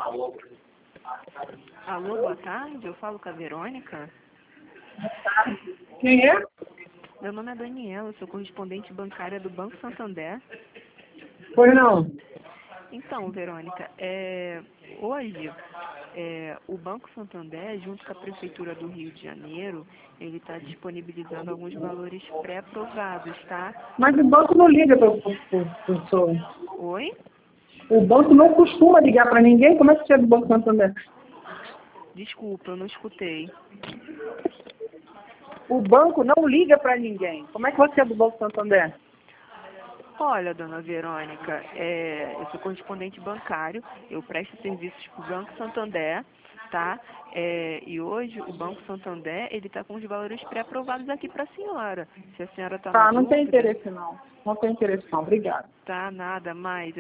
Alô, boa tarde, eu falo com a Verônica. Quem é? Meu nome é Daniela, eu sou correspondente bancária do Banco Santander. Pois não. Então, Verônica, hoje o Banco Santander, junto com a Prefeitura do Rio de Janeiro, ele está disponibilizando alguns valores pré-aprovados, tá? Mas o banco não liga para o senhor. Oi? O banco não costuma ligar para ninguém. Como é que você é do Banco Santander? Desculpa, eu não escutei. O banco não liga para ninguém. Como é que você é do Banco Santander? Olha, dona Verônica, eu sou correspondente bancário, eu presto serviços para o Banco Santander, tá? E hoje o Banco Santander, ele está com os valores pré-aprovados aqui para a senhora. Se a senhora está na Tá, não tem dúvida, interesse não. Não tem interesse não. Obrigada. tá nada mais.